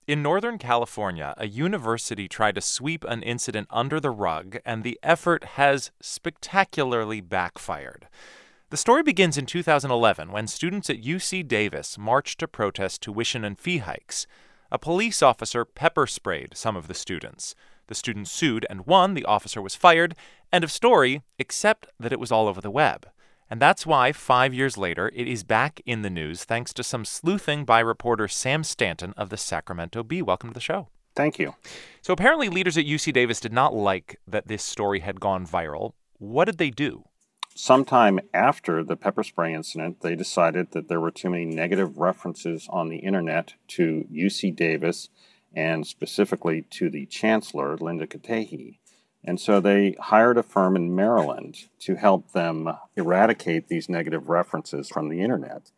In Northern California, a university tried to sweep an incident under the rug, and the effort has spectacularly backfired. The story begins in 2011 when students at UC Davis marched to protest tuition and fee hikes. A police officer pepper sprayed some of the students. The students sued and won. The officer was fired. End of story, except that it was all over the web. And that's why 5 years later, it is back in the news thanks to some sleuthing by reporter Sam Stanton of the Sacramento Bee. Welcome to the show. Thank you. So apparently leaders at UC Davis did not like that this story had gone viral. What did they do? Sometime after the pepper spray incident, they decided that there were too many negative references on the internet to UC Davis and specifically to the chancellor, Linda Katehi. And so they hired a firm in Maryland to help them eradicate these negative references from the internet.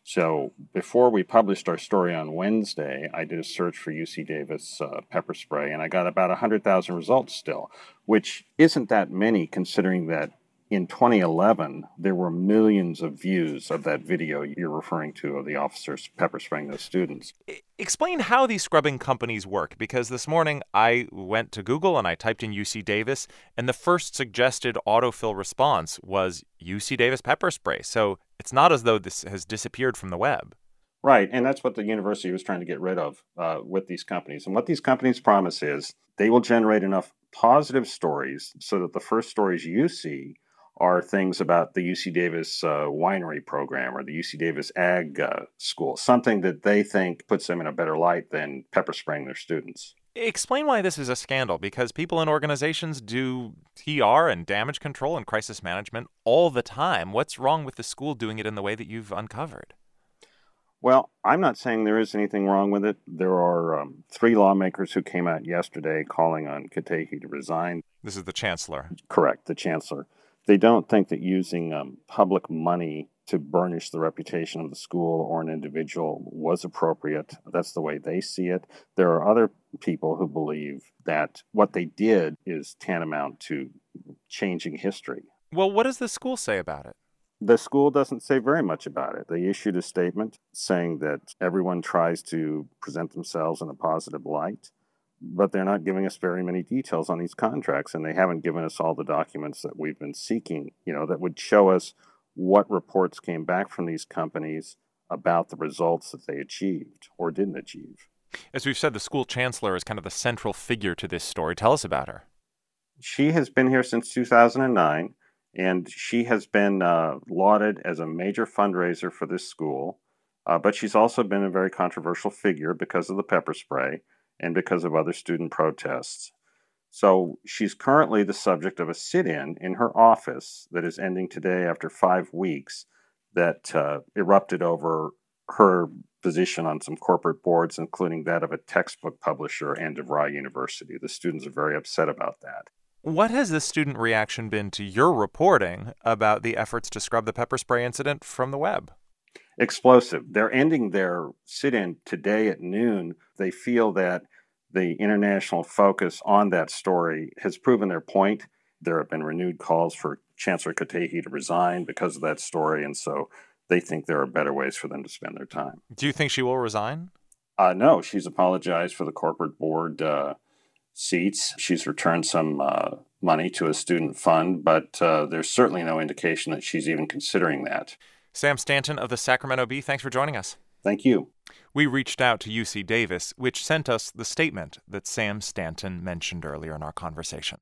So before we published our story on Wednesday, I did a search for UC Davis pepper spray, and I got about 100,000 results still, which isn't that many considering that in 2011, there were millions of views of that video you're referring to of the officers pepper spraying those students. Explain how these scrubbing companies work, because this morning I went to Google and I typed in UC Davis, and the first suggested autofill response was UC Davis pepper spray. So it's not as though this has disappeared from the web. Right, and that's what the university was trying to get rid of with these companies. And what these companies promise is they will generate enough positive stories so that the first stories you see are things about the UC Davis winery program or the UC Davis ag school, something that they think puts them in a better light than pepper spraying their students. Explain why this is a scandal, because people in organizations do PR and damage control and crisis management all the time. What's wrong with the school doing it in the way that you've uncovered? Well, I'm not saying there is anything wrong with it. There are 3 lawmakers who came out yesterday calling on Katehi to resign. This is the chancellor. Correct, the chancellor. They don't think that using public money to burnish the reputation of the school or an individual was appropriate. That's the way they see it. There are other people who believe that what they did is tantamount to changing history. Well, what does the school say about it? The school doesn't say very much about it. They issued a statement saying that everyone tries to present themselves in a positive light, but they're not giving us very many details on these contracts, and they haven't given us all the documents that we've been seeking, that would show us what reports came back from these companies about the results that they achieved or didn't achieve. As we've said, the school chancellor is kind of the central figure to this story. Tell us about her. She has been here since 2009, and she has been lauded as a major fundraiser for this school, but she's also been a very controversial figure because of the pepper spray and because of other student protests. So she's currently the subject of a sit-in in her office that is ending today after 5 weeks that erupted over her position on some corporate boards, including that of a textbook publisher and DeVry University. The students are very upset about that. What has the student reaction been to your reporting about the efforts to scrub the pepper spray incident from the web? Explosive. They're ending their sit-in today at noon. They feel that the international focus on that story has proven their point. There have been renewed calls for Chancellor Katehi to resign because of that story, and so they think there are better ways for them to spend their time. Do you think she will resign? No, she's apologized for the corporate board seats. She's returned some money to a student fund, but there's certainly no indication that she's even considering that. Sam Stanton of the Sacramento Bee, thanks for joining us. Thank you. We reached out to UC Davis, which sent us the statement that Sam Stanton mentioned earlier in our conversation.